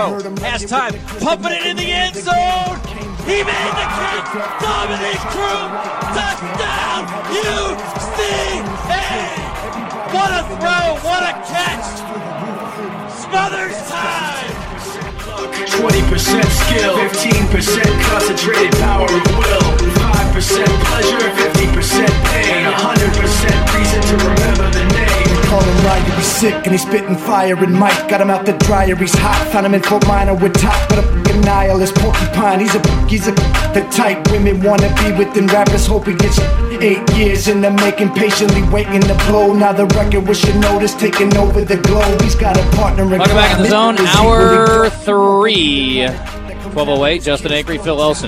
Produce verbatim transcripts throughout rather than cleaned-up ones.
Burrow has time, pumping it in the end zone. He made the catch. Dominic Cruz, touchdown, U C A. What a throw, what a catch. Smothers time. twenty percent skill, fifteen percent concentrated power of will, five percent pleasure, fifty percent pain, one hundred percent reason to remember the name. Call him Ryan, he's sick and he's spitting fire. And Mike got him out the dryer, he's hot. Found him in Fort Minor with top, but a fucking nihilist porcupine. He's a he's a the type women wanna be with. And rappers hope he gets eight years in the making, patiently waiting to blow. Now the record with your notice taking over the globe. He's got a partner in Welcome back in the zone, hour three. twelve oh eight, Justin Acri, Phil Elson.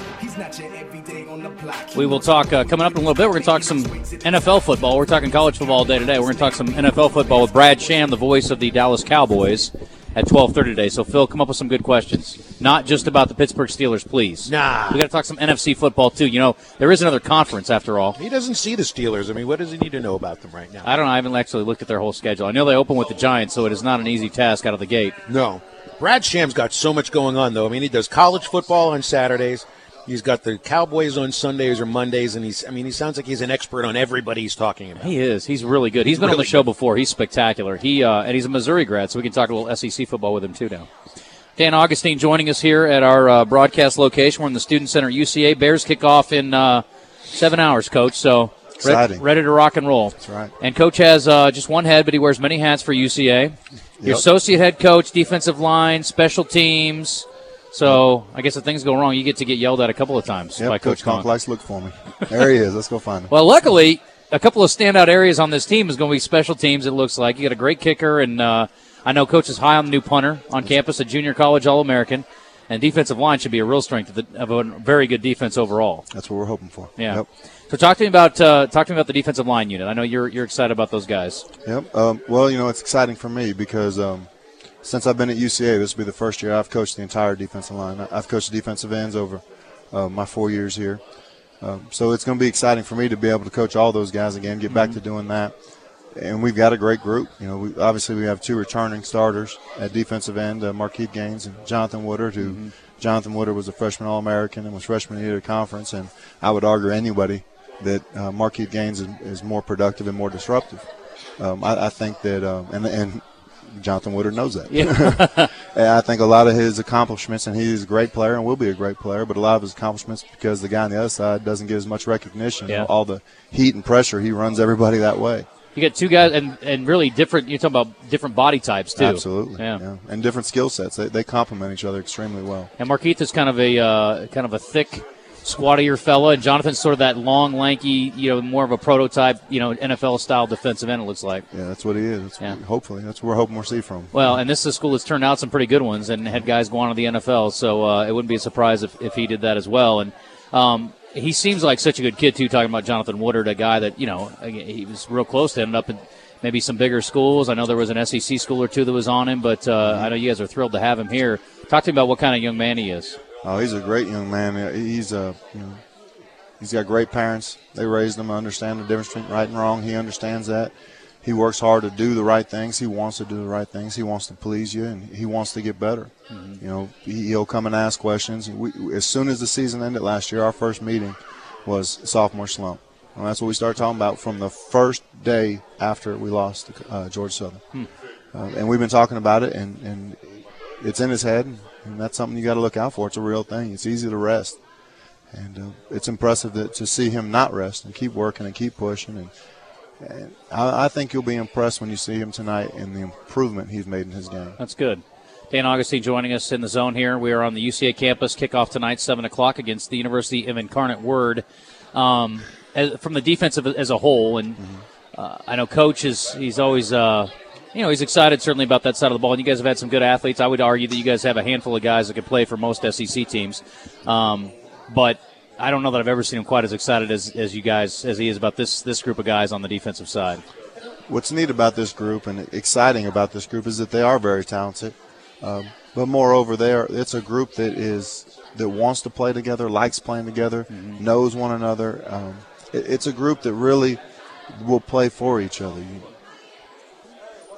We will talk, uh, coming up in a little bit, we're going to talk some N F L football. We're talking college football all day today. We're going to talk some N F L football with Brad Sham, the voice of the Dallas Cowboys, at twelve thirty today. So, Phil, come up with some good questions. Not just about the Pittsburgh Steelers, please. Nah. We got to talk some N F C football, too. You know, there is another conference, after all. He doesn't see the Steelers. I mean, what does he need to know about them right now? I don't know. I haven't actually looked at their whole schedule. I know they open with the Giants, so it is not an easy task out of the gate. No. Brad Sham's got so much going on, though. I mean, he does college football on Saturdays. He's got the Cowboys on Sundays or Mondays, and he's—I mean, he sounds like he's an expert on everybody he's talking about. He is. He's really good. He's been really on the show good. before. He's spectacular. He uh, and he's a Missouri grad, so we can talk a little S E C football with him too now. Dan Augustine joining us here at our uh, broadcast location. We're in the Student Center, U C A. Bears kick off in uh, seven hours, Coach. So Exciting. Re- ready to rock and roll. That's right. And Coach has uh, just one head, but he wears many hats for U C A. Your Yep. associate head coach, defensive line, special teams. So I guess if things go wrong, you get to get yelled at a couple of times Yep, by Coach Coach Conk Conk. likes to look for me. There he is. Let's go find him. Well, luckily, a couple of standout areas on this team is going to be special teams, it looks like. You got a great kicker, and uh, I know Coach is high on the new punter on campus, a junior college All-American. And defensive line should be a real strength of, the, of a very good defense overall. That's what we're hoping for. Yeah. Yep. So talk to me about uh, talk to me about the defensive line unit. I know you're you're excited about those guys. Yep. Um, well, you know, it's exciting for me because um, since I've been at U C A, this will be the first year I've coached the entire defensive line. I've coached the defensive ends over uh, my four years here. Um, so it's going to be exciting for me to be able to coach all those guys again, get mm-hmm. back to doing that. And we've got a great group. You know, we, obviously we have two returning starters at defensive end, uh, Marquise Gaines and Jonathan Woodard, who mm-hmm. Jonathan Woodard was a freshman All-American and was freshman of the year at conference. And I would argue anybody that uh, Marquise Gaines is, is more productive and more disruptive. Um, I, I think that um, – and and Jonathan Woodard knows that. Yeah. And I think a lot of his accomplishments, and he's a great player and will be a great player, but a lot of his accomplishments because the guy on the other side doesn't get as much recognition. Yeah. You know, all the heat and pressure, he runs everybody that way. You get two guys and, and really different – you're talking about different body types too. Absolutely. Yeah. yeah. And different skill sets. They, they complement each other extremely well. And Marquise is kind of a uh, kind of a thick – squattier fella, and Jonathan's sort of that long, lanky, you know, more of a prototype, you know, N F L-style defensive end, it looks like. Yeah, that's what he is. That's yeah. what, hopefully. That's what we're hoping we'll see from him. Well, and this is a school that's turned out some pretty good ones and had guys go on to the N F L, so uh, it wouldn't be a surprise if, if he did that as well. And um, he seems like such a good kid, too, talking about Jonathan Woodard, a guy that, you know, he was real close to ending up in maybe some bigger schools. I know there was an S E C school or two that was on him, but uh, mm-hmm. I know you guys are thrilled to have him here. Talk to me about what kind of young man he is. Oh, he's a great young man. He's a, you know, he's got great parents. They raised him to understand the difference between right and wrong. He understands that. He works hard to do the right things. He wants to do the right things. He wants to please you, and he wants to get better. Mm-hmm. You know, he, he'll come and ask questions. We, as soon as the season ended last year, our first meeting was sophomore slump. And that's what we started talking about from the first day after we lost uh, Georgia Southern. Hmm. Uh, and we've been talking about it, and, and it's in his head, and that's something you got to look out for. It's a real thing. It's easy to rest. And uh, it's impressive that, to see him not rest and keep working and keep pushing. And, and I, I think you'll be impressed when you see him tonight and the improvement he's made in his game. That's good. Dan Augustine joining us in the zone here. We are on the U C A campus. Kickoff tonight, seven o'clock, against the University of Incarnate Word. Um, as, from the defensive as a whole, and mm-hmm. uh, I know Coach is he's always uh, you know he's excited certainly about that side of the ball. And you guys have had some good athletes. I would argue that you guys have a handful of guys that can play for most S E C teams. Um, But I don't know that I've ever seen him quite as excited as, as you guys, as he is about this this group of guys on the defensive side. What's neat about this group and exciting about this group is that they are very talented. Um, but moreover, they are, it's a group that is that wants to play together, likes playing together, mm-hmm. knows one another. Um, it, it's a group that really will play for each other. You,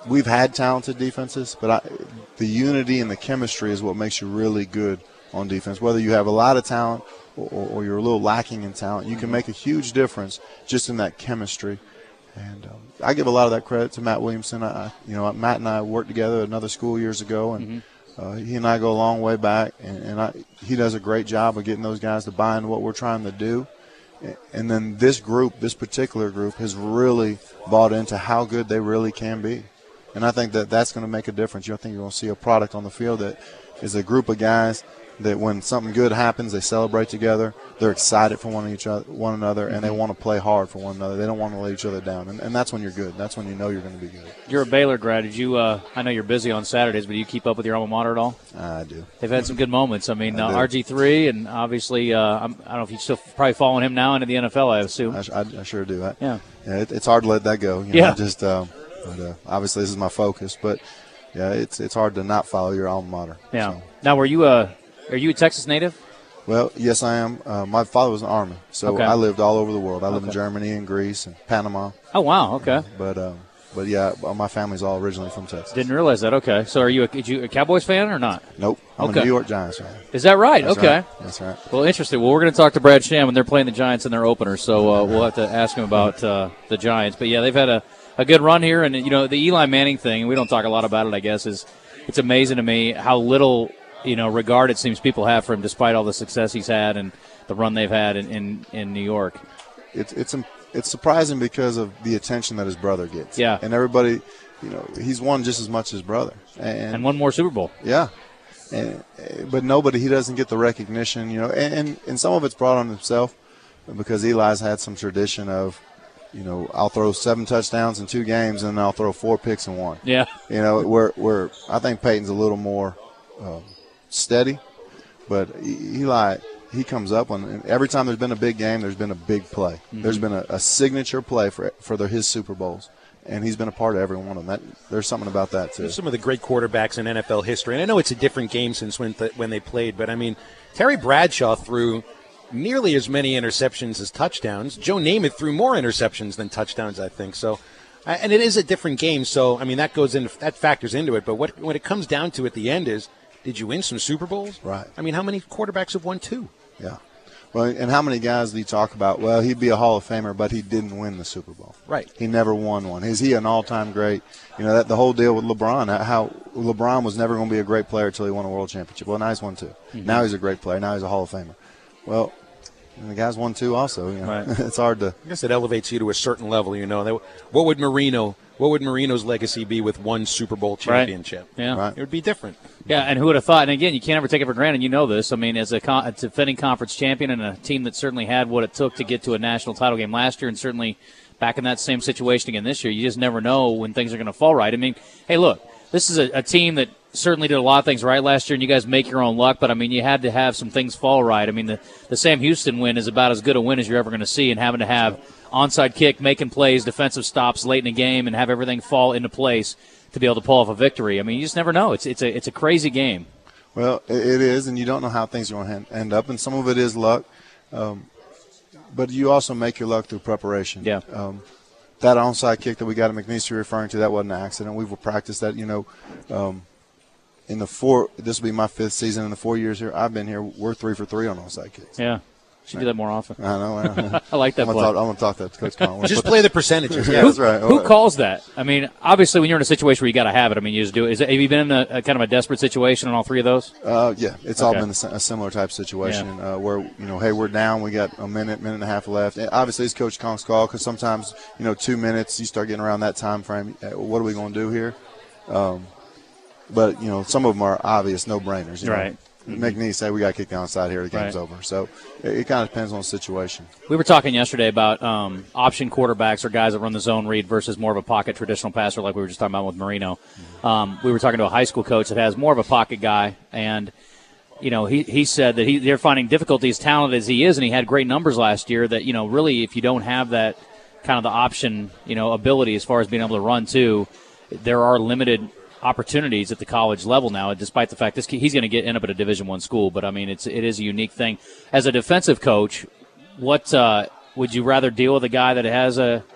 we've had talented defenses, but I, the unity and the chemistry is what makes you really good on defense. Whether you have a lot of talent or, or you're a little lacking in talent, you can make a huge difference just in that chemistry. And um, I give a lot of that credit to Matt Williamson. I, you know, Matt and I worked together at another school years ago, and mm-hmm. uh, he and I go a long way back. And, and I, he does a great job of getting those guys to buy into what we're trying to do. And then this group, this particular group, has really bought into how good they really can be. And I think that that's going to make a difference. You think you're going to see a product on the field that is a group of guys that when something good happens, they celebrate together. They're excited for one each other, one another, and they want to play hard for one another. They don't want to let each other down, and, and that's when you're good. That's when you know you're going to be good. You're a Baylor grad. Did you? Uh, I know you're busy on Saturdays, but do you keep up with your alma mater at all? I do. They've had some good moments. I mean, I uh, R G three, and obviously, uh, I'm, I don't know if you're still probably following him now into the N F L. I assume. I, I, I sure do. I, yeah. yeah it, it's hard to let that go. You know, yeah. Just, uh, but uh, obviously, this is my focus, but yeah, it's it's hard to not follow your alma mater. Yeah. So. Now, were you a are you a Texas native? Well, yes, I am. Uh, my father was in the Army, so okay. I lived all over the world. I lived okay. in Germany and Greece and Panama. Oh, wow. Okay. Uh, but, um, but yeah, my family's all originally from Texas. Didn't realize that. Okay. So are you a, did you a Cowboys fan or not? Nope. I'm okay. a New York Giants fan. Is that right? That's okay. Right. That's right. Well, interesting. Well, we're going to talk to Brad Sham, and they're playing the Giants in their opener, so uh, we'll have to ask him about uh, the Giants. But, yeah, they've had a, a good run here. And, you know, the Eli Manning thing, we don't talk a lot about it, I guess, is it's amazing to me how little – you know, regard it seems people have for him despite all the success he's had and the run they've had in, in, in New York. It's it's it's surprising because of the attention that his brother gets. Yeah. And everybody, you know, he's won just as much as his brother. And, and one more Super Bowl. Yeah. And, but nobody, he doesn't get the recognition, you know, and, and, and some of it's brought on himself because Eli's had some tradition of, you know, I'll throw seven touchdowns in two games and I'll throw four picks in one. Yeah. You know, where, where I think Peyton's a little more um, – steady, but Eli, he comes up on every time there's been a big game, there's been a big play. Mm-hmm. There's been a, a signature play for for the, his Super Bowls, and he's been a part of every one of them. That, there's something about that too. There's some of the great quarterbacks in N F L history, and I know it's a different game since when th- when they played, but I mean, Terry Bradshaw threw nearly as many interceptions as touchdowns. Joe Namath threw more interceptions than touchdowns, I think. So, and it is a different game. So, I mean, that goes in, that factors into it. But what when it comes down to at the end is, did you win some Super Bowls? Right. I mean, how many quarterbacks have won two? Yeah. Well, and how many guys do you talk about? Well, he'd be a Hall of Famer, but he didn't win the Super Bowl. Right. He never won one. Is he an all-time great? You know, that the whole deal with LeBron, how LeBron was never going to be a great player until he won a world championship. Well, now he's won two. Mm-hmm. Now he's a great player. Now he's a Hall of Famer. Well, the guy's won two also. You know? Right. It's hard to. I guess it elevates you to a certain level. You know, what would Marino? What would Marino's legacy be with one Super Bowl championship? Right. Yeah, right. It would be different. Yeah, and who would have thought? And again, you can't ever take it for granted. You know this. I mean, as a, con- a defending conference champion and a team that certainly had what it took to get to a national title game last year, and certainly back in that same situation again this year, you just never know when things are going to fall right. I mean, hey, look, this is a, a team that certainly did a lot of things right last year, and you guys make your own luck. But I mean, you had to have some things fall right. I mean, the the Sam Houston win is about as good a win as you're ever going to see, and having to have onside kick, making plays, defensive stops late in the game, and have everything fall into place to be able to pull off a victory. I mean, you just never know. It's it's a it's a crazy game. Well, it is, and you don't know how things are going to end up, and some of it is luck. Um, but you also make your luck through preparation. Yeah. Um, that onside kick that we got at McNeese you're referring to, that wasn't an accident. We've practiced that, you know. Um, in the four, this will be my fifth season. In the four years here I've been here, we're three for three on onside kicks. Yeah. Should do that more often. I know. I, know. I like that I'm play. Talk, I'm going to talk that to Coach Conlon. Just play the percentages. Yeah, that's right. Who calls that? I mean, obviously, when you're in a situation where you got to have it, I mean, you just do it. Is it have you been in a, a kind of a desperate situation in all three of those? Uh, yeah, it's okay. all been a, a similar type situation yeah. uh, where, you know, hey, we're down. We got a minute, minute and a half left. And obviously, it's Coach Conk's call because sometimes, you know, two minutes, you start getting around that time frame. What are we going to do here? Um, but, you know, some of them are obvious no-brainers. You right. know? McNeese say we got to kick the onside here. The game's right. over. So it, it kind of depends on the situation. We were talking yesterday about um, option quarterbacks or guys that run the zone read versus more of a pocket traditional passer, like we were just talking about with Marino. Mm-hmm. Um, we were talking to a high school coach that has more of a pocket guy, and you know he he said that he they're finding difficulty as talented as he is, and he had great numbers last year. That you know really if you don't have that kind of the option you know ability as far as being able to run too, there are limited opportunities at the college level now, despite the fact this he's going to get end up at a Division One school. But I mean, it's it is a unique thing. As a defensive coach, what uh, would you rather deal with a guy that has a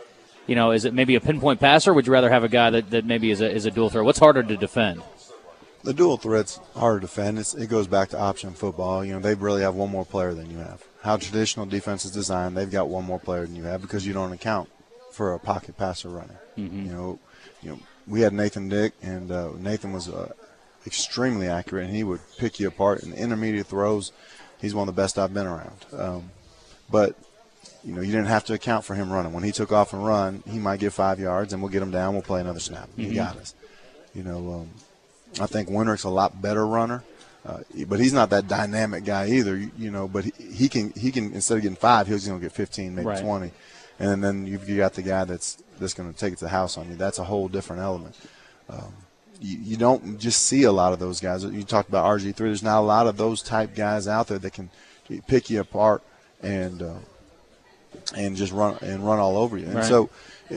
you know, is it maybe a pinpoint passer? Or would you rather have a guy that, that maybe is a is a dual threat? What's harder to defend? The dual threat's hard to defend. It's, it goes back to option football. You know, they really have one more player than you have. How traditional defense is designed, they've got one more player than you have because you don't account for a pocket passer runner. Mm-hmm. You know, you know, we had Nathan Dick, and uh, Nathan was uh, extremely accurate, and he would pick you apart in intermediate throws. He's one of the best I've been around. Um, but you know, you didn't have to account for him running. When he took off and run, he might get five yards, and we'll get him down. We'll play another snap. Mm-hmm. He got us. You know. Um, I think Winrick's a lot better runner, uh, but he's not that dynamic guy either. You, you know, but he, he can he can instead of getting five, he's going to get fifteen, maybe right. twenty, and then you've you got the guy that's that's going to take it to the house on you. That's a whole different element. Um, you, you don't just see a lot of those guys. You talked about R G three. There's not a lot of those type guys out there that can pick you apart and uh, and just run and run all over you. And right. so.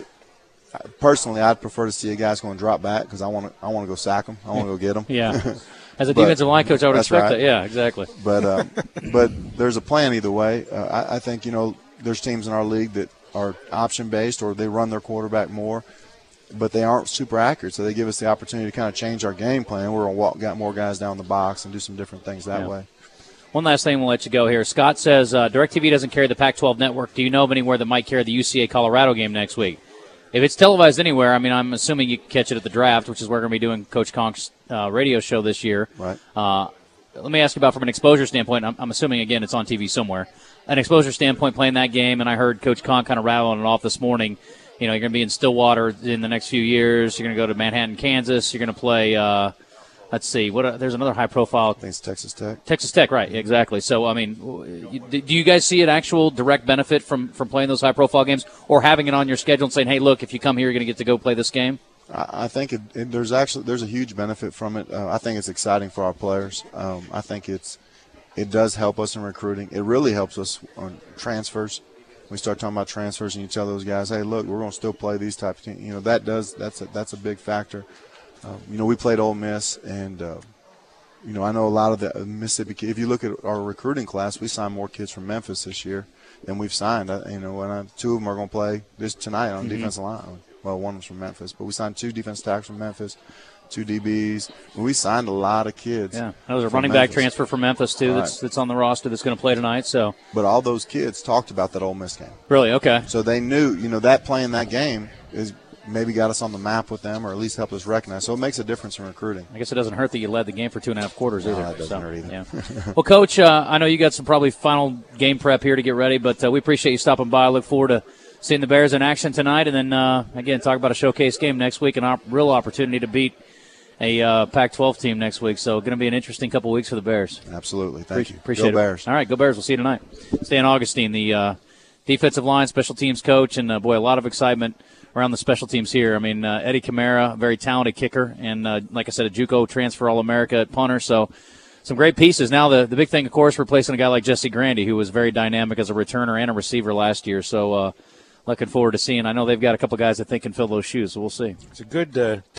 Personally, I'd prefer to see a guy's going to drop back because I want to. I want to go sack him. I want to go get him. Yeah, as a but, defensive line coach, I would expect right. that. Yeah, exactly. But uh, but there's a plan either way. Uh, I, I think you know there's teams in our league that are option based or they run their quarterback more, but they aren't super accurate. So they give us the opportunity to kind of change our game plan. We're going to walk, got more guys down the box and do some different things that yeah. way. One last thing, we'll let you go here. Scott says uh, DirecTV doesn't carry the Pac twelve network. Do you know of anywhere that might carry the U C A Colorado game next week? If it's televised anywhere, I mean, I'm assuming you can catch it at the draft, which is where we're going to be doing Coach Conk's uh, radio show this year. Right. Uh, let me ask you about from an exposure standpoint. I'm, I'm assuming, again, it's on T V somewhere. An exposure standpoint playing that game, and I heard Coach Conk kind of rattling it off this morning. You know, you're going to be in Stillwater in the next few years. You're going to go to Manhattan, Kansas. You're going to play uh, – let's see. What? Uh, there's another high-profile. I think it's Texas Tech. Texas Tech, right, exactly. So, I mean, you, do you guys see an actual direct benefit from, from playing those high-profile games or having it on your schedule and saying, hey, look, if you come here, you're going to get to go play this game? I, I think it, it, there's actually there's a huge benefit from it. Uh, I think it's exciting for our players. Um, I think it's it does help us in recruiting. It really helps us on transfers. We start talking about transfers, and you tell those guys, hey, look, we're going to still play these types of teams. You know, that does that's a, that's a big factor. Um, you know, we played Ole Miss, and, uh, you know, I know a lot of the Mississippi kids. If you look at our recruiting class, we signed more kids from Memphis this year than we've signed. I, you know, and I, two of them are going to play this tonight on mm-hmm. defensive line. Well, one was from Memphis, but we signed two defensive tackles from Memphis, two D Bs. We signed a lot of kids. Yeah, that was a running Memphis. back transfer from Memphis, too, right. that's, that's on the roster that's going to play tonight. So, But all those kids talked about that Ole Miss game. Really? Okay. So they knew, you know, that playing that game is – maybe got us on the map with them or at least helped us recognize. So it makes a difference in recruiting. I guess it doesn't hurt that you led the game for two and a half quarters no, either. That doesn't so, hurt either. Yeah. Well, Coach, uh, I know you got some probably final game prep here to get ready, but uh, we appreciate you stopping by. I look forward to seeing the Bears in action tonight and then, uh, again, talk about a showcase game next week and a op- real opportunity to beat a uh, Pac twelve team next week. So going to be an interesting couple weeks for the Bears. Absolutely. Thank Pre- you. Appreciate go it. Bears. All right, go Bears. We'll see you tonight. Stan Augustine, the uh, defensive line, special teams coach, and, uh, boy, a lot of excitement around the special teams here. I mean, uh, Eddie Kamara, a very talented kicker, and uh, like I said, a JUCO transfer All-America at punter. So some great pieces. Now the, the big thing, of course, replacing a guy like Jesse Grandy, who was very dynamic as a returner and a receiver last year. So uh, looking forward to seeing. I know they've got a couple guys that think can fill those shoes, so we'll see. It's a good uh